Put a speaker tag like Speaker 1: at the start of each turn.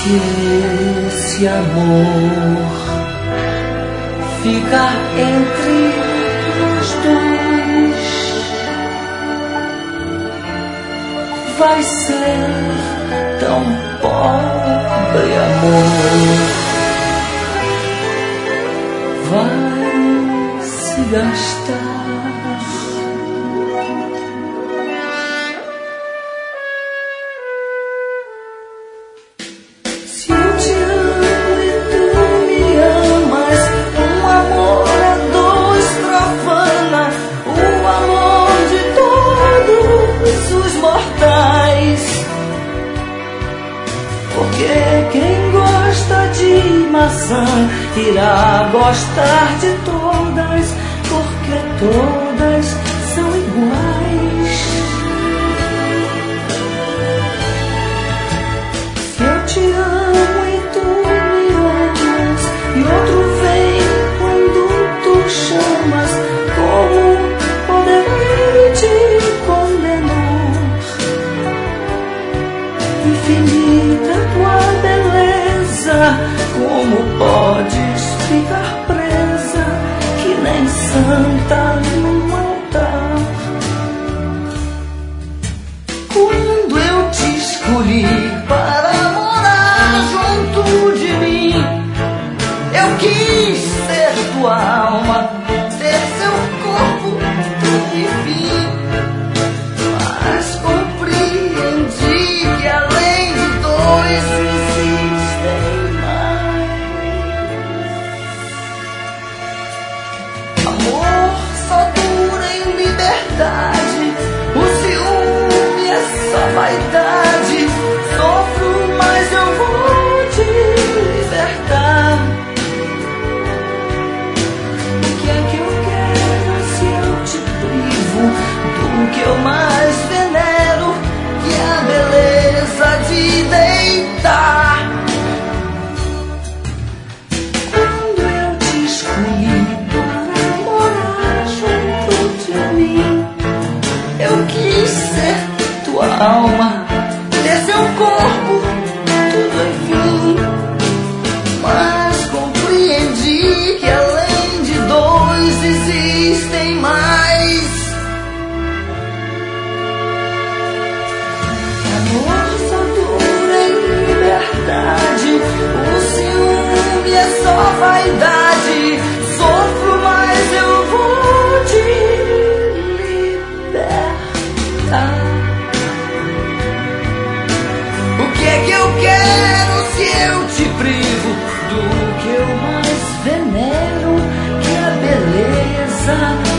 Speaker 1: esse amor ficar entre nós dois, vai ser tão pobre amor, vai se gastar. Quem gosta de maçã irá gostar de todas, porque todas são iguais. Se eu te amo e tu me amas, e outro vem quando tu chamas, como poderei te condenar? Infinita tua beleza, como podes ficar presa, que nem santa num altar? Quando eu te escolhi para morar junto de mim, eu quis ser tua alma, ser seu corpo, tudo e fim. Mas compreendi que além de dois existem mais. Amor só dura em liberdade, o ciúme é só vaidade. Sofro, mas eu vou te libertar. O que é que eu quero se eu te privo do que eu mais venero, que é a beleza de deitar? Quando eu te escolhi para morar junto de mim, eu quis ser tua alma, ter seu corpo, tudo enfim. Mas compreendi que além de dois existem mais. Amor só dura em liberdade, o ciúme é só vaidade. Sofro, mas eu vou te libertar. O que é que eu quero se eu te privo do que eu mais venero, que é a beleza